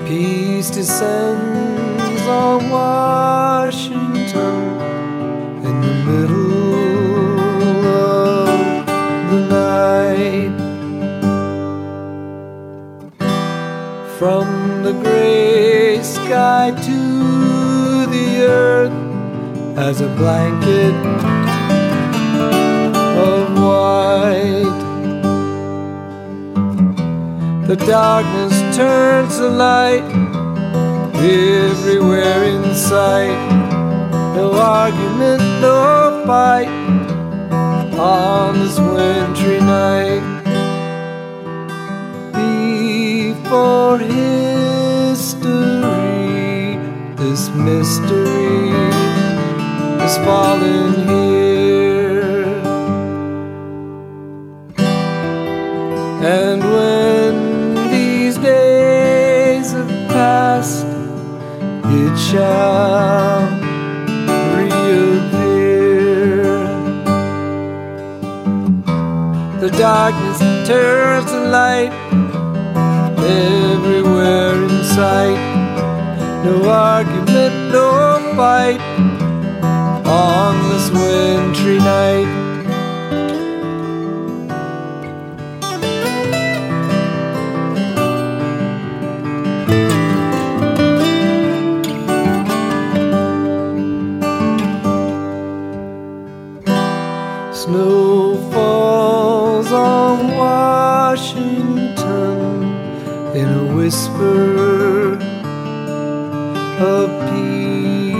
Peace descends on Washington in the middle of the night. From the gray sky to the earth as a blanket of white, the darkness turns to light everywhere in sight. No argument, no fight on this wintry night. Before history, this mystery is falling here. And when these days have passed, it shall reappear. The darkness turns to light everywhere in sight. No argument, no fight on this wintry night. Snow falls on Washington in a whisper of peace.